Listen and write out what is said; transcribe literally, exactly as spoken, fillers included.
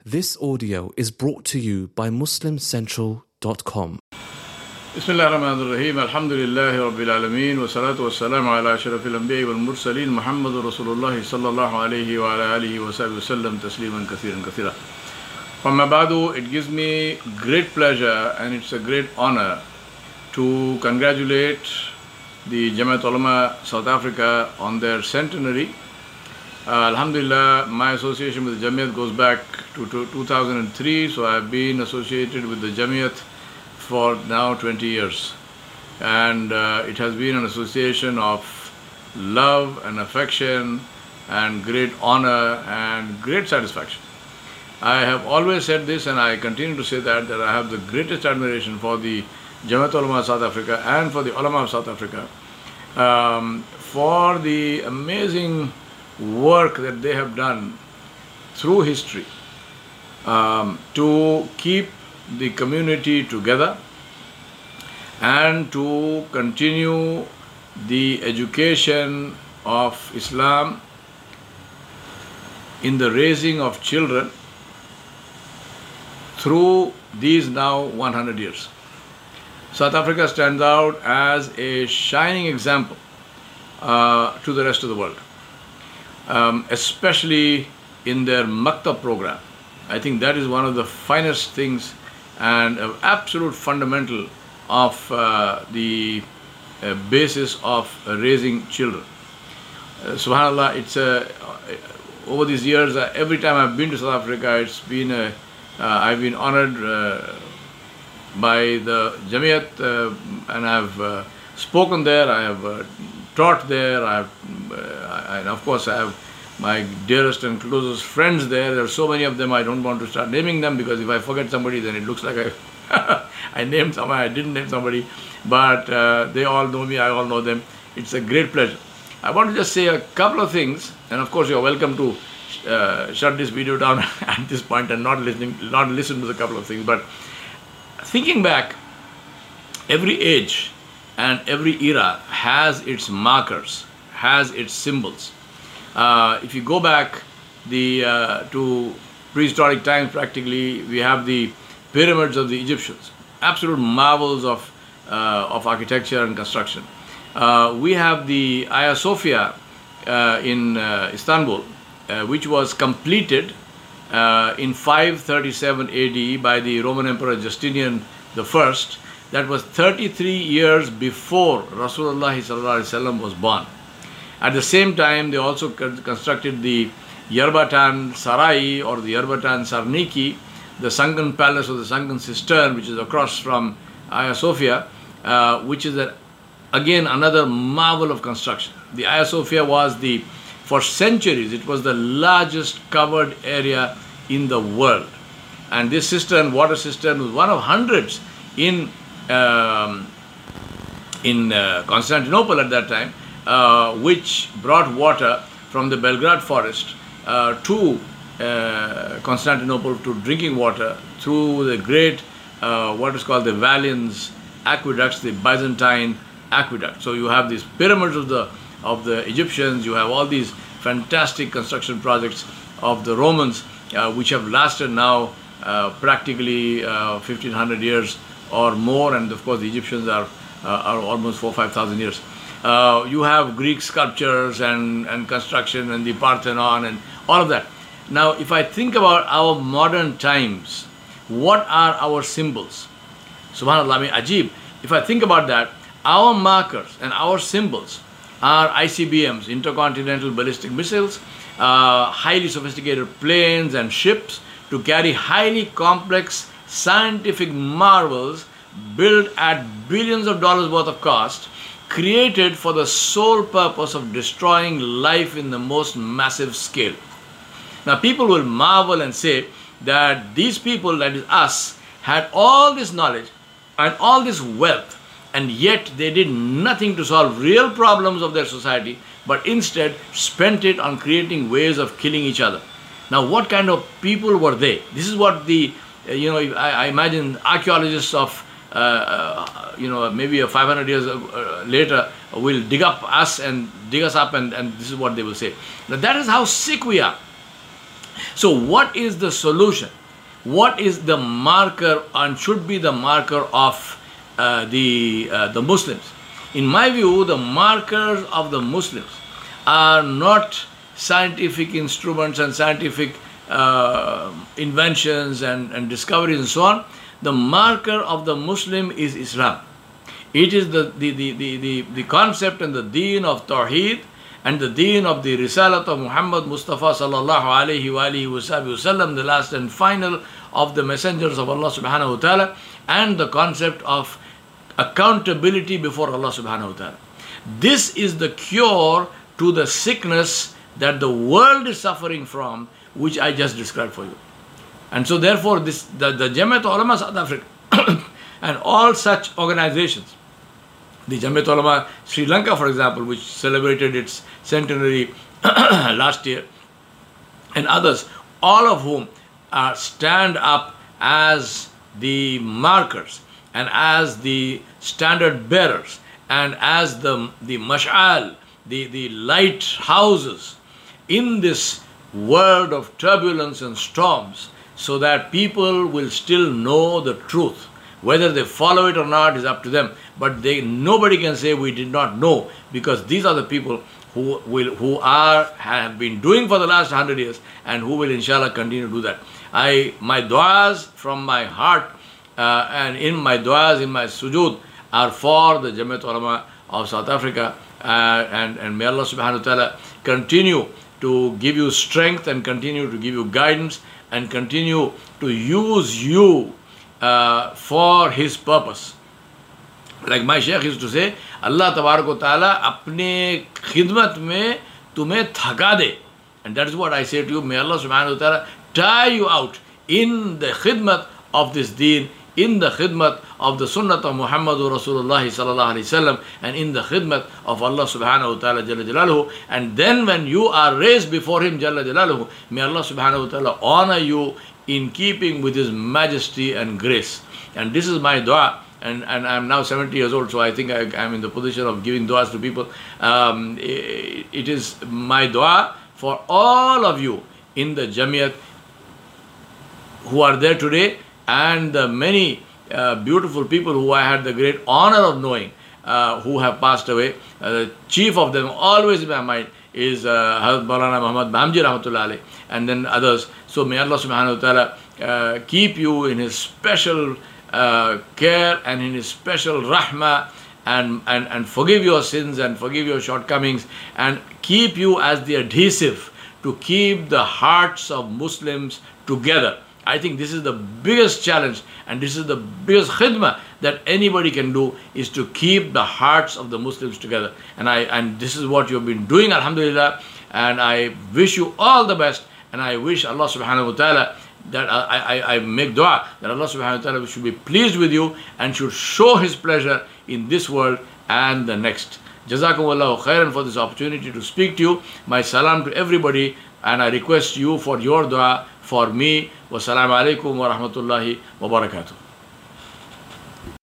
This audio is brought to you by muslim central dot com. Bismillah ar-Rahman ar-Rahim. Alhamdulillahi Rabbil Alameen. Wa salatu wa salamu ala ashrafil anbiya wal mursaleen. Muhammadur Rasulullah sallallahu alayhi wa ala alihi wa sahbihi wa sallam tasliman kathiran kathira. Amma ba'du, it gives me great pleasure and it's a great honor to congratulate the Jamiat Ulama South Africa on their centenary. Uh, Alhamdulillah, my association with the Jamiat goes back to, to two thousand three, so I have been associated with the Jamiat for now twenty years. And uh, it has been an association of love and affection and great honor and great satisfaction. I have always said this and I continue to say that, that I have the greatest admiration for the Jamiat Ulama South Africa and for the Ulama of South Africa um, for the amazing work that they have done through history um, to keep the community together and to continue the education of Islam in the raising of children through these now one hundred years. South Africa stands out as a shining example uh, to the rest of the world. Um, especially in their Maktab program. I think that is one of the finest things and an absolute fundamental of uh, the uh, basis of uh, raising children. Uh, Subhanallah, it's a, uh, over these years, uh, every time I've been to South Africa, it's been a, uh, I've been honored uh, by the Jamiat uh, and I've uh, spoken there, I have uh, taught there, I have, uh, and of course I have my dearest and closest friends there. There are so many of them, I don't want to start naming them because if I forget somebody then it looks like I, I named somebody, I didn't name somebody, but uh, they all know me, I all know them. It's a great pleasure. I want to just say a couple of things, and of course you're welcome to uh, shut this video down at this point and not listening, not listen to the couple of things, but thinking back, every age and every era has its markers, has its symbols. Uh, if you go back the uh, to prehistoric times, practically, we have the pyramids of the Egyptians, absolute marvels of uh, of architecture and construction. Uh, we have the Hagia Sophia uh, in uh, Istanbul, uh, which was completed uh, in five thirty-seven A D by the Roman Emperor Justinian the First. That was thirty-three years before Rasulullah sallallahu alaihi wasallam was born. At the same time, they also constructed the Yerbatan Sarai or the Yerbatan Sarniki, the sunken palace or the sunken cistern, which is across from Hagia Sophia, uh, which is a, again another marvel of construction. The Hagia Sophia was the, for centuries, it was the largest covered area in the world. And this cistern, water cistern, was one of hundreds in um, in uh, Constantinople at that time, uh, which brought water from the Belgrade forest uh, to uh, Constantinople to drinking water through the great, uh, what is called the Vallians aqueducts, the Byzantine aqueduct. So you have these pyramids of the of the Egyptians, you have all these fantastic construction projects of the Romans, uh, which have lasted now uh, practically uh, fifteen hundred years or more, and of course the Egyptians are uh, are almost four five thousand years. Uh, you have Greek sculptures and, and construction and the Parthenon and all of that. Now, if I think about our modern times, what are our symbols? Subhanallah, I mean, Ajib. If I think about that, our markers and our symbols are I C B Ms, intercontinental ballistic missiles, uh, highly sophisticated planes and ships to carry highly complex scientific marvels built at billions of dollars worth of cost, created for the sole purpose of destroying life in the most massive scale. Now people will marvel and say that these people, that is us, had all this knowledge and all this wealth, and yet they did nothing to solve real problems of their society, but instead spent it on creating ways of killing each other. Now what kind of people were they? This is what the, uh, you know, I, I imagine archaeologists of Uh, uh, you know, maybe uh, five hundred years uh, later uh, will dig up us and dig us up and, and this is what they will say. Now that is how sick we are. So what is the solution? What is the marker and should be the marker of uh, the, uh, the Muslims? In my view, the markers of the Muslims are not scientific instruments and scientific uh, inventions and, and discoveries and so on. The marker of the Muslim is Islam. It is the, the, the, the, the, the concept and the deen of Tawheed and the deen of the Risalat of Muhammad Mustafa sallallahu alayhi wa alihi wa sallam, the last and final of the messengers of Allah subhanahu wa ta'ala, and the concept of accountability before Allah subhanahu wa ta'ala. This is the cure to the sickness that the world is suffering from, which I just described for you. And so therefore this the, the Jamiat Ulama South Africa and all such organizations, the Jamiat Ulama Sri Lanka, for example, which celebrated its centenary last year, and others, all of whom are stand up as the markers and as the standard bearers and as the, the mash'al, the, the lighthouses in this world of turbulence and storms, so that people will still know the truth. Whether they follow it or not is up to them, but they nobody can say we did not know, because these are the people who will who are have been doing for the last hundred years and who will inshallah continue to do that. I my du'as from my heart uh, and in my du'as in my sujood are for the Jamiat Ulama of South Africa, uh, and and may Allah subhanahu wa ta'ala continue to give you strength and continue to give you guidance and continue to use you uh, for His purpose. Like my Shaykh used to say, Allah Tabarak wa Ta'ala apne khidmat mein tumhe thaka de. And that is what I say to you. May Allah subhanahu wa ta'ala tie you out in the khidmat of this deen, in the khidmat of the sunnat of Muhammadur Rasulullah sallallahu alayhi wasallam, and in the khidmat of Allah subhanahu wa ta'ala jalla jalaluhu. And then when you are raised before Him jalla jalaluhu, may Allah subhanahu wa ta'ala honor you in keeping with His majesty and grace. And this is my dua. And, and I'm now seventy years old, so I think I, I'm in the position of giving du'as to people. Um, it, it is my dua for all of you in the Jamiyat who are there today, and the many uh, beautiful people who I had the great honor of knowing, uh, who have passed away. Uh, the chief of them, always in my mind, is uh, Hazrat Maulana Muhammad Bhamji Rahmatullah Alayh, and then others. So may Allah subhanahu wa ta'ala uh, keep you in His special uh, care and in His special rahmah, and, and, and forgive your sins and forgive your shortcomings, and keep you as the adhesive to keep the hearts of Muslims together. I think this is the biggest challenge, and this is the biggest khidmah that anybody can do, is to keep the hearts of the Muslims together. And I and this is what you've been doing, alhamdulillah. And I wish you all the best, and I wish Allah subhanahu wa ta'ala that I, I, I make dua that Allah subhanahu wa ta'ala should be pleased with you and should show His pleasure in this world and the next. Jazakumullahu khairan for this opportunity to speak to you. My salam to everybody, and I request you for your dua for me. Wassalamu alaikum wa rahmatullahi wa barakatuh.